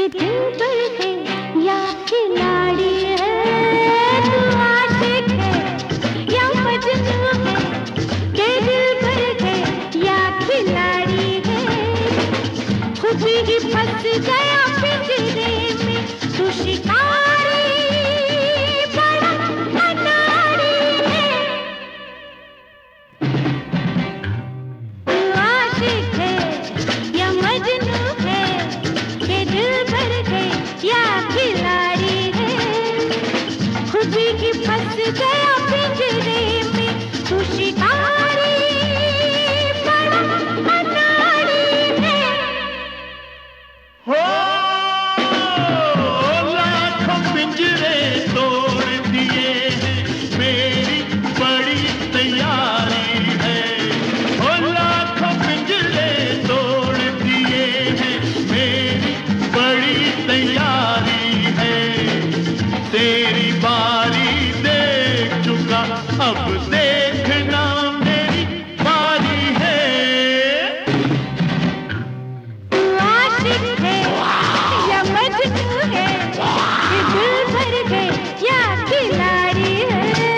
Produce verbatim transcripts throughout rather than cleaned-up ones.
कि दिल पर है या खिलाड़ी है, तू आशिक है या मजनू है, कि दिल पर है या खिलाड़ी है, खुद ही फंस गया पिंजरे में, तू शिकारी बड़ा अनाड़ी है, तू आशिक है या मजनू है, कि दिल भर है या खिलाड़ी है, खुद ही फंस गया पिंजरे में, तू शिकारी बड़ा अनाड़ी है। हो लाखों पिंजरे तोड़ दिए हैं, मेरी बड़ी तैयारी है। हो लाखों पिंजरे तोड़ दिए हैं, मेरी बड़ी तैयारी है। तेरी बारी देख चुका, अब देखना मेरी बारी है। तू आशिक है या मजनू है, कि दिल भर है या खिलाड़ी है।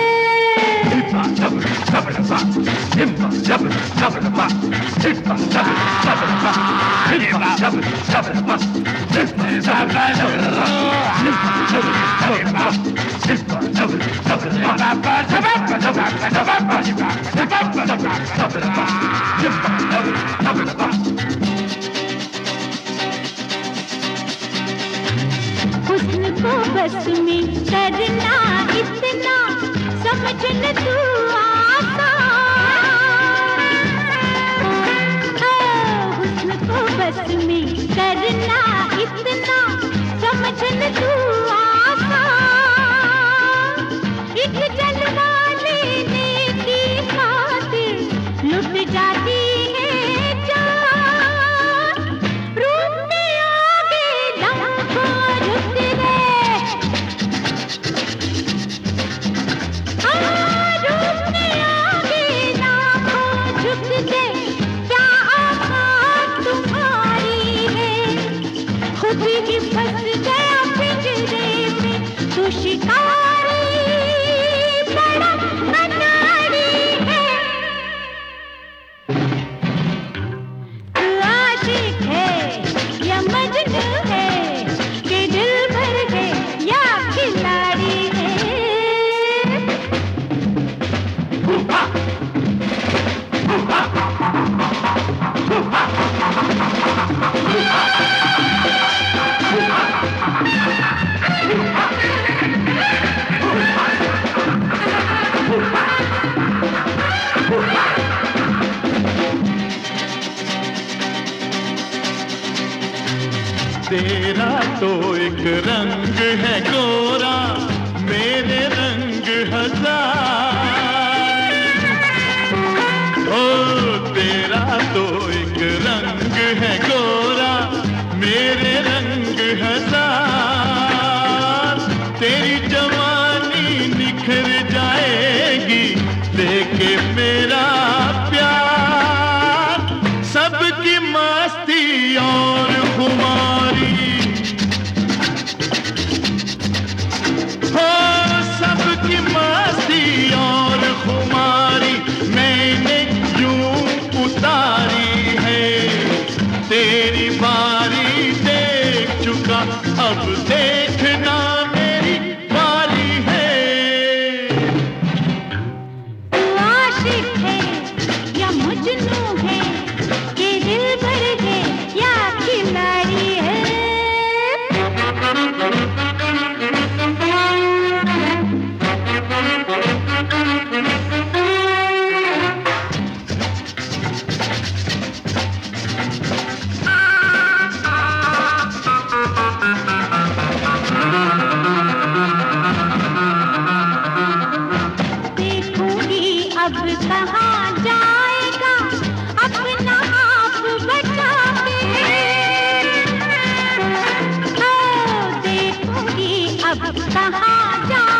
हुस्न को बस में करना इतना समझ न तू आसान, हुस्न को बस में करना इतना समझ न तू आसान, एक जलवा लेने की खातिर लुट जाती है जान, रूप में आगे लाखों रुक गए, हाँ रूप में आगे लाखों झुक गए, क्या आवाज़ तुम्हारी है, खुद ही फंस गया पिंजरे में, तू शिकारी बड़ा अनाड़ी है। तू आशिक है या मजनू है, कि दिल भर है या खिलाड़ी है। तेरा तो एक रंग है गोरा, मेरे रंग हजार। ओ तेरा तो एक रंग है गोरा, मेरे रंग हजार। तेरी जवानी निखर जाएगी देखे मेरा प्यार, सबकी मस्ती और खुमारी, हो सबकी मस्ती और खुमारी मैंने यूं उतारी है। तेरी बारी देख चुका, अब देखना मेरी बारी है। तू आशिक है या मजनू है, कि दिल भर है या खिलाड़ी है। देखूंगी अब कहाँ जाएगा अपना आप बचा के, ओ देखूंगी अब कहाँ जाएगा